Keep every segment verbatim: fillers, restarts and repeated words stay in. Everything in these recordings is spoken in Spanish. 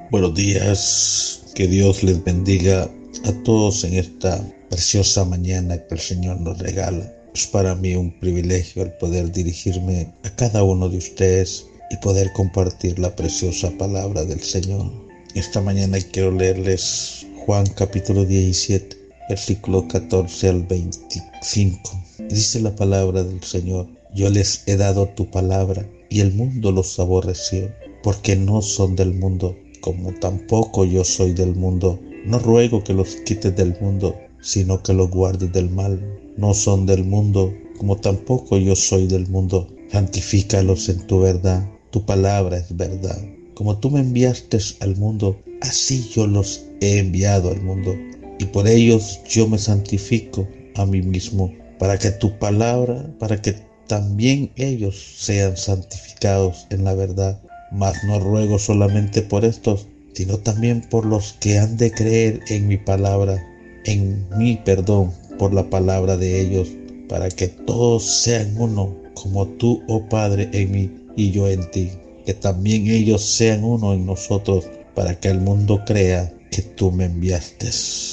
Buenos días, que Dios les bendiga a todos en esta preciosa mañana que el Señor nos regala. Es para mí un privilegio el poder dirigirme a cada uno de ustedes y poder compartir la preciosa palabra del Señor. Esta mañana quiero leerles Juan capítulo diecisiete, versículo catorce al veinticinco. Dice la palabra del Señor: yo les he dado tu palabra y el mundo los aborreció, porque no son del mundo, como tampoco yo soy del mundo. No ruego que los quites del mundo, sino que los guardes del mal. No son del mundo, como tampoco yo soy del mundo. Santifícalos en tu verdad, tu palabra es verdad. Como tú me enviaste al mundo, así yo los he enviado al mundo, y por ellos yo me santifico a mí mismo, para que tu palabra, para que también ellos sean santificados en la verdad. Mas no ruego solamente por estos, sino también por los que han de creer en mi palabra, en mi perdón, por la palabra de ellos, para que todos sean uno, como tú, oh Padre, en mí y yo en ti, que también ellos sean uno en nosotros, para que el mundo crea que tú me enviaste.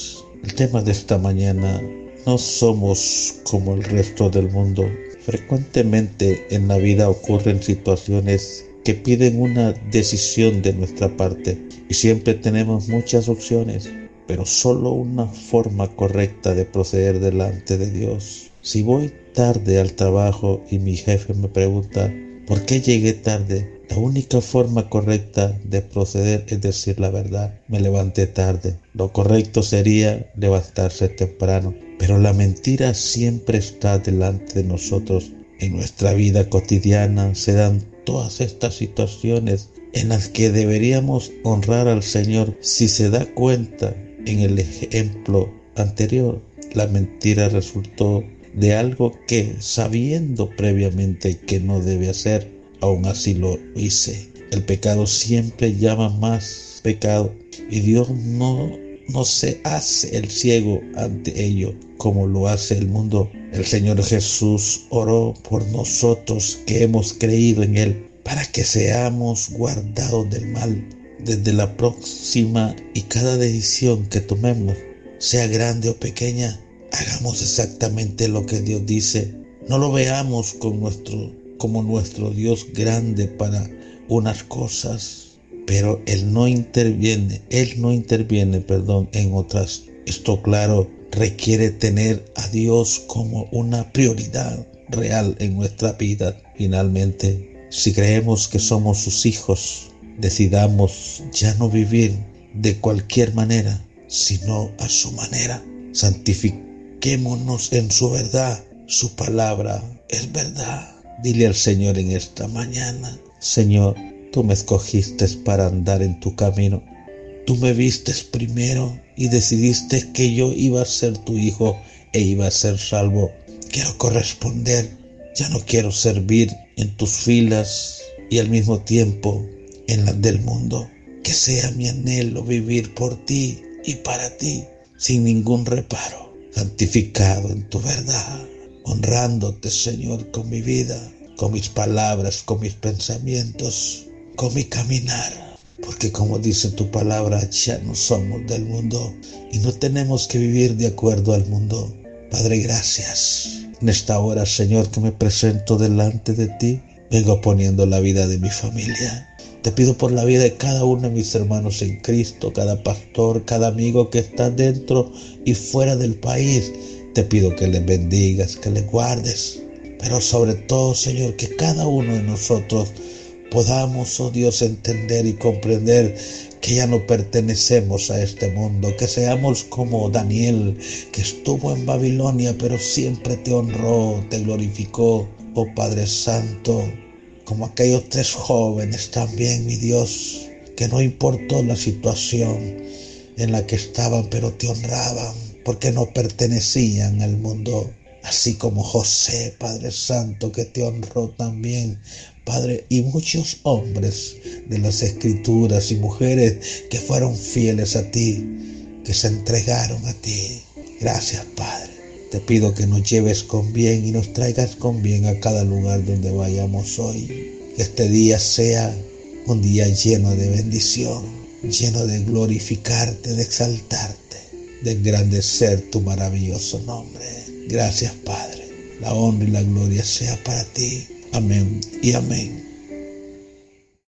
El tema de esta mañana: no somos como el resto del mundo. Frecuentemente en la vida ocurren situaciones que piden una decisión de nuestra parte, y siempre tenemos muchas opciones, pero solo una forma correcta de proceder delante de Dios. Si voy tarde al trabajo y mi jefe me pregunta ¿por qué llegué tarde?, la única forma correcta de proceder es decir la verdad: me levanté tarde. Lo correcto sería levantarse temprano, pero la mentira siempre está delante de nosotros. En nuestra vida cotidiana se dan todas estas situaciones en las que deberíamos honrar al Señor. Si se da cuenta, en el ejemplo anterior, la mentira resultó de algo que, sabiendo previamente que no debe hacer, aún así lo hice. El pecado siempre llama más pecado, y Dios no, no se hace el ciego ante ello como lo hace el mundo. El Señor Jesús oró por nosotros que hemos creído en Él, para que seamos guardados del mal. Desde la próxima y cada decisión que tomemos, sea grande o pequeña, hagamos exactamente lo que Dios dice. No lo veamos con nuestro, como nuestro Dios grande para unas cosas, pero Él no interviene, Él no interviene, perdón, en otras. Esto, claro, requiere tener a Dios como una prioridad real en nuestra vida. Finalmente, si creemos que somos sus hijos, decidamos ya no vivir de cualquier manera, sino a su manera. Santifiquémonos en su verdad, su palabra es verdad. Dile al Señor en esta mañana: Señor, tú me escogiste para andar en tu camino. Tú me vistes primero y decidiste que yo iba a ser tu hijo e iba a ser salvo. Quiero corresponder, ya no quiero servir en tus filas y al mismo tiempo en las del mundo. Que sea mi anhelo vivir por ti y para ti, sin ningún reparo, santificado en tu verdad, honrándote, Señor, con mi vida, con mis palabras, con mis pensamientos, con mi caminar. Porque como dice tu palabra, ya no somos del mundo y no tenemos que vivir de acuerdo al mundo. Padre, gracias. En esta hora, Señor, que me presento delante de ti, vengo poniendo la vida de mi familia. Te pido por la vida de cada uno de mis hermanos en Cristo, cada pastor, cada amigo que está dentro y fuera del país. Te pido que les bendigas, que les guardes, pero sobre todo, Señor, que cada uno de nosotros podamos, oh Dios, entender y comprender que ya no pertenecemos a este mundo, que seamos como Daniel, que estuvo en Babilonia, pero siempre te honró, te glorificó, oh Padre Santo, como aquellos tres jóvenes también, mi Dios, que no importó la situación en la que estaban, pero te honraban, porque no pertenecían al mundo. Así como José, Padre Santo, que te honró también, Padre, y muchos hombres de las Escrituras y mujeres que fueron fieles a ti, que se entregaron a ti. Gracias, Padre. Te pido que nos lleves con bien y nos traigas con bien a cada lugar donde vayamos hoy. Que este día sea un día lleno de bendición. lleno de glorificarte, de exaltarte, de engrandecer tu maravilloso nombre. Gracias, Padre. La honra y la gloria sea para ti. Amén y amén.